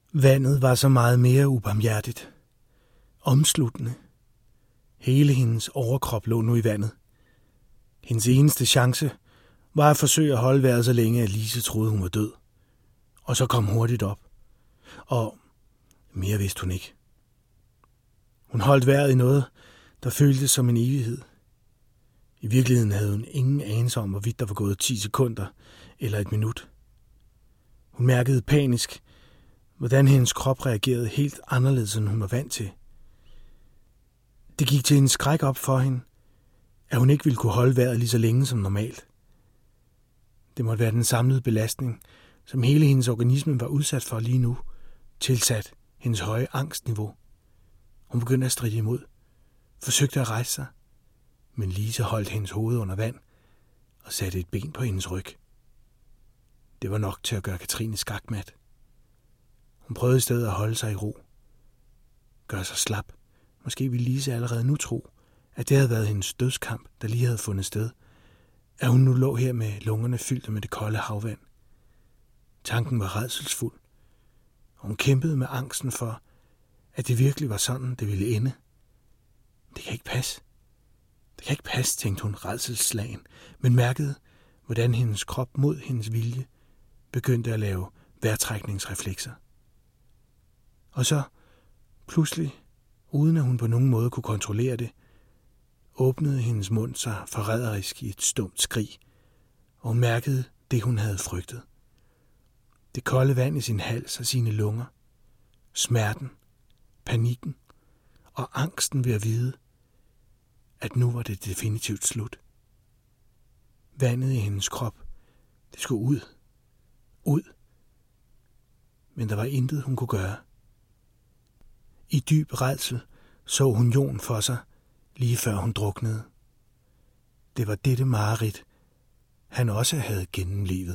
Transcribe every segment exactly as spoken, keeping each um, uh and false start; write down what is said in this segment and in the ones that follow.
Vandet var så meget mere ubarmhjertigt. Omsluttende. Hele hendes overkrop lå nu i vandet. Hendes eneste chance var at forsøge at holde vejret så længe, at Lise troede, hun var død. Og så kom hurtigt op. Og mere vidste hun ikke. Hun holdt vejret i noget, der føltes som en evighed. I virkeligheden havde hun ingen anelse om, hvorvidt der var gået ti sekunder eller et minut. Hun mærkede panisk, hvordan hendes krop reagerede helt anderledes, end hun var vant til. Det gik til en skræk op for hende, at hun ikke ville kunne holde vejret lige så længe som normalt. Det måtte være den samlede belastning, som hele hendes organisme var udsat for lige nu, tilsat hendes høje angstniveau. Hun begyndte at stride imod, forsøgte at rejse sig, men Lise holdt hendes hoved under vand og satte et ben på hendes ryg. Det var nok til at gøre Katrine skakmat. Hun prøvede i stedet at holde sig i ro. Gøre sig slap. Måske ville Lise allerede nu tro, at det havde været hendes dødskamp, der lige havde fundet sted, at hun nu lå her med lungerne fyldte med det kolde havvand. Tanken var rædselsfuld, og hun kæmpede med angsten for, at det virkelig var sådan, det ville ende. Det kan ikke passe. Det kan ikke passe, tænkte hun rædselsslagen, men mærkede, hvordan hendes krop mod hendes vilje begyndte at lave vejrtrækningsreflekser. Og så, pludselig, uden at hun på nogen måde kunne kontrollere det, åbnede hendes mund sig forræderisk i et stumt skrig, og hun mærkede det, hun havde frygtet. Det kolde vand i sin hals og sine lunger, smerten, panikken og angsten ved at vide, at nu var det definitivt slut. Vandet i hendes krop, det skulle ud, ud, men der var intet, hun kunne gøre. I dyb rædsel så hun Jon for sig, lige før hun druknede. Det var dette mareridt, han også havde gennemlevet.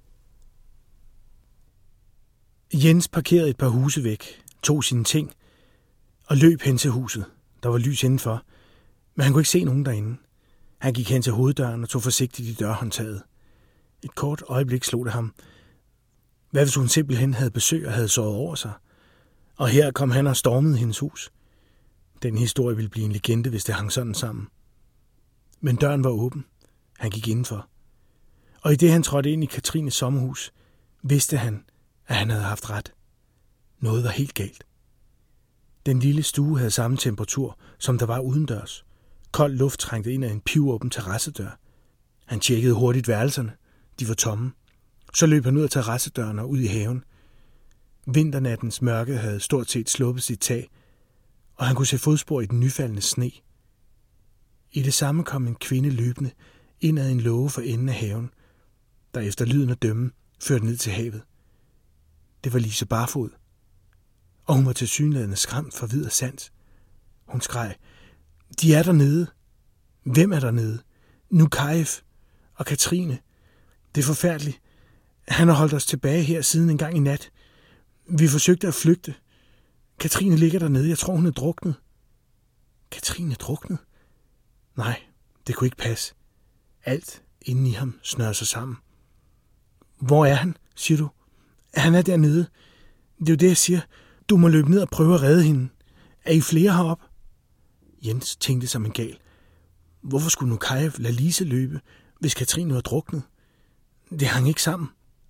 Jens parkerede et par huse væk, tog sine ting og løb hen til huset. Der var lys indenfor, men han kunne ikke se nogen derinde. Han gik hen til hoveddøren og tog forsigtigt i dørhåndtaget. Et kort øjeblik slog det ham. Hvad hvis hun simpelthen havde besøg og havde sovet over sig? Og her kom han og stormede hendes hus. Den historie ville blive en legende, hvis det hang sådan sammen. Men døren var åben. Han gik indenfor. Og i det han trådte ind i Katrines sommerhus, vidste han, at han havde haft ret. Noget var helt galt. Den lille stue havde samme temperatur, som der var udendørs. Kold luft trængte ind af en pivåben terrassedør. Han tjekkede hurtigt værelserne. De var tomme. Så løb han ud af terrassedøren og ud i haven. Vinternattens mørke havde stort set sluppet sit tag, og han kunne se fodspor i den nyfaldende sne. I det samme kom en kvinde løbende ind ad en låge for enden af haven, der efter lyden af dømme førte ned til havet. Det var Lise Barfod, og hun var tilsyneladende skræmt for vid og sans. Hun skreg, de er dernede. Hvem er dernede? Nukajev og Katrine. Det er forfærdeligt. Han har holdt os tilbage her siden en gang i nat. Vi forsøgte at flygte. Katrine ligger dernede. Jeg tror, hun er druknet. Katrine er druknet? Nej, det kunne ikke passe. Alt inden i ham snører sig sammen. Hvor er han, siger du? Han er dernede. Det er jo det, jeg siger. Du må løbe ned og prøve at redde hende. Er I flere heroppe? Jens tænkte som en gal. Hvorfor skulle Nukajev lade Lise løbe, hvis Katrine var druknet? Det hang ikke sammen.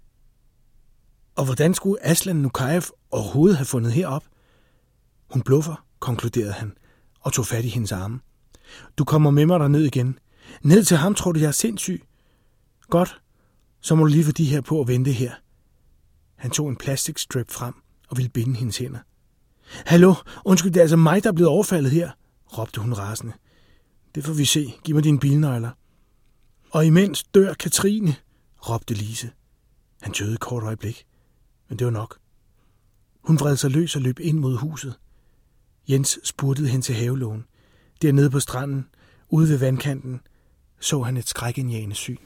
Og hvordan skulle Aslan Nukajev overhovedet have fundet herop? Hun bluffer, konkluderede han, og tog fat i hendes arme. Du kommer med mig derned igen. Ned til ham, tror du, jeg er sindssyg? Godt, så må du lige få de her på og vente her. Han tog en plastikstrip frem og ville binde hendes hænder. Hallo, undskyld, det er altså mig, der er blevet overfaldet her, råbte hun rasende. Det får vi se. Giv mig dine bilnøgler. Og imens dør Katrine, råbte Lise. Han tøvede et kort øjeblik, men det var nok. Hun vred sig løs og løb ind mod huset. Jens spurtede hen til havelågen. Dernede på stranden, ude ved vandkanten, så han et skrækindjagende syn.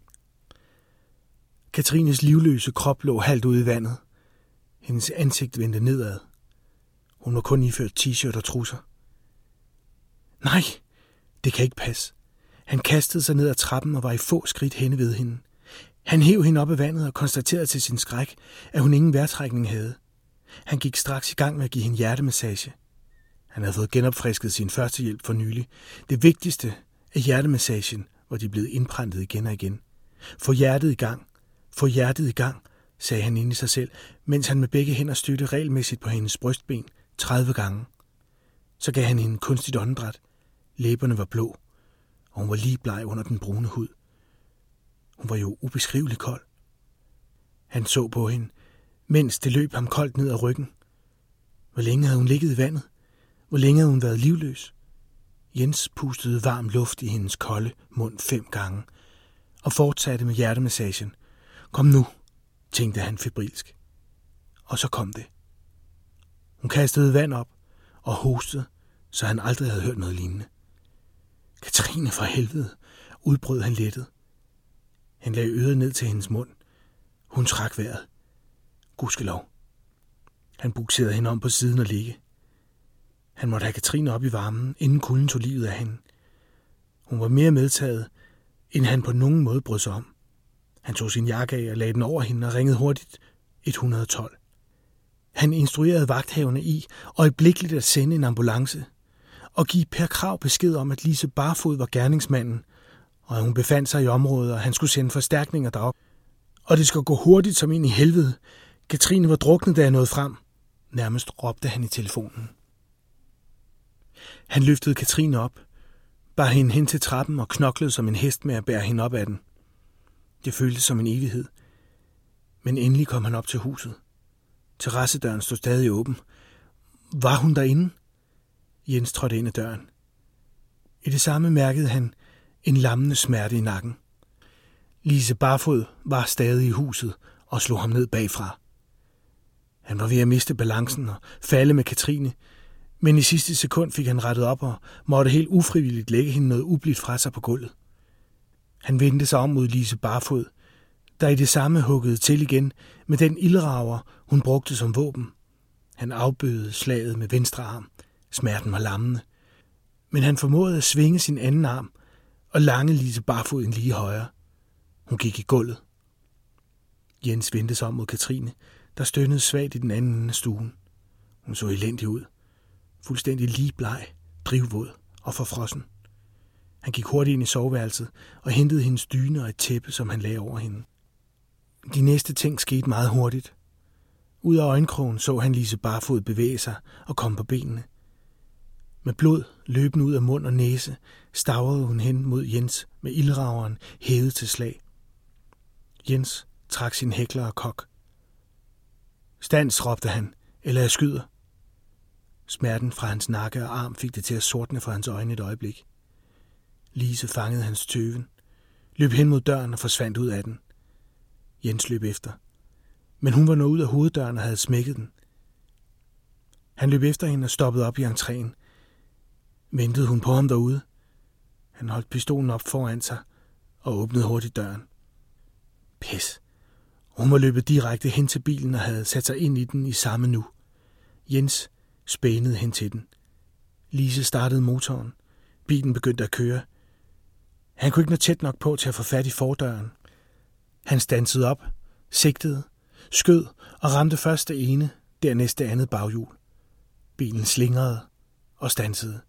Katrines livløse krop lå halvt ude i vandet. Hendes ansigt vendte nedad. Hun var kun iført t-shirt og trusser. Nej, det kan ikke passe. Han kastede sig ned ad trappen og var i få skridt henne ved hende. Han hev hende op af vandet og konstaterede til sin skræk, at hun ingen vejrtrækning havde. Han gik straks i gang med at give hende hjertemassage. Han havde fået genopfrisket sin førstehjælp for nylig. Det vigtigste af hjertemassagen var de blevet indprentet igen og igen. Få hjertet i gang, få hjertet i gang, sagde han inde i sig selv, mens han med begge hænder stødte regelmæssigt på hendes brystben tredive gange. Så gav han hende kunstigt åndedræt. Læberne var blå, og hun var lige bleg under den brune hud. Hun var jo ubeskrivelig kold. Han så på hende, mens det løb ham koldt ned ad ryggen. Hvor længe havde hun ligget i vandet? Hvor længe havde hun været livløs? Jens pustede varm luft i hendes kolde mund fem gange og fortsatte med hjertemassagen. Kom nu, tænkte han febrilsk. Og så kom det. Hun kastede vand op og hostede, så han aldrig havde hørt noget lignende. Katrine, for helvede, udbrød han lettet. Han lagde øret ned til hendes mund. Hun trak vejret. Gudskelov. Han bukserede hende om på siden og ligge. Han måtte have Katrine op i varmen, inden kulden tog livet af hende. Hun var mere medtaget, end han på nogen måde brød sig om. Han tog sin jakke af og lagde den over hende og ringede hurtigt et hundrede og tolv. Han instruerede vagthaverne i øjeblikkeligt at sende en ambulance og give per krav besked om, at Lise Barfod var gerningsmanden, og at hun befandt sig i området, og han skulle sende forstærkninger derop. Og det skulle gå hurtigt som ind i helvede. Katrine var druknet, da jeg nåede frem. Nærmest råbte han i telefonen. Han løftede Katrine op, bar hende hen til trappen og knoklede som en hest med at bære hende op ad den. Det føltes som en evighed. Men endelig kom han op til huset. Terrassedøren stod stadig åben. Var hun derinde? Jens trådte ind ad døren. I det samme mærkede han en lammende smerte i nakken. Lise Barfod var stadig i huset og slog ham ned bagfra. Han var ved at miste balancen og falde med Katrine, men i sidste sekund fik han rettet op og måtte helt ufrivilligt lægge hende noget ublidt fra sig på gulvet. Han vendte sig om mod Lise Barfod, der i det samme huggede til igen med den ildrager, hun brugte som våben. Han afbødede slaget med venstre arm. Smerten var lammende. Men han formåede at svinge sin anden arm og lange Lise Barfod en lige højre. Hun gik i gulvet. Jens vendte sig om mod Katrine, der stønnede svagt i den anden ende af stuen. Hun så elendig ud. Fuldstændig lige bleg, drivvåd og forfrossen. Han gik hurtigt ind i soveværelset og hentede hendes dyne og et tæppe, som han lagde over hende. De næste ting skete meget hurtigt. Ud af øjenkrogen så han Lise Barfod bevæge sig og komme på benene. Med blod løbende ud af mund og næse stavrede hun hen mod Jens med ildrageren hævet til slag. Jens trak sin hækler og kok. Stands, råbte han, eller jeg skyder. Smerten fra hans nakke og arm fik det til at sortne fra hans øjne et øjeblik. Lise fangede hans tøven, løb hen mod døren og forsvandt ud af den. Jens løb efter, men hun var nået ud af hoveddøren og havde smækket den. Han løb efter hende og stoppede op i entréen. Ventede hun på ham derude? Han holdt pistolen op foran sig og åbnede hurtigt døren. Pis. Hun var løbet direkte hen til bilen og havde sat sig ind i den i samme nu. Jens spænede hen til den. Lise startede motoren. Bilen begyndte at køre. Han kunne ikke nå tæt nok på til at få fat i fordøren. Han standsede op, sigtede, skød og ramte først det ene, dernæst det andet baghjul. Bilen slingrede og standsede.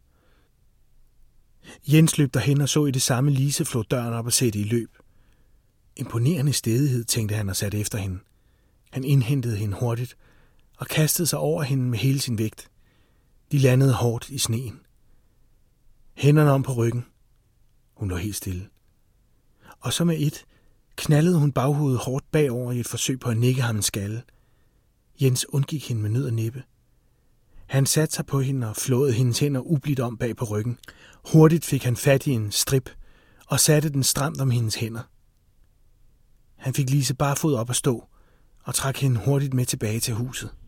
Jens løb derhen og så i det samme Lise flå døren op og sætte i løb. Imponerende stædighed, tænkte han og satte efter hende. Han indhentede hende hurtigt og kastede sig over hende med hele sin vægt. De landede hårdt i sneen. Hænderne om på ryggen. Hun lå helt stille. Og så med et knaldede hun baghovedet hårdt bagover i et forsøg på at nikke ham en skalle. Jens undgik hende med nød og næppe. Han satte sig på hende og flåede hendes hænder ublidt om bag på ryggen. Hurtigt fik han fat i en strip og satte den stramt om hendes hænder. Han fik Lise Barfod op at stå og trak hende hurtigt med tilbage til huset.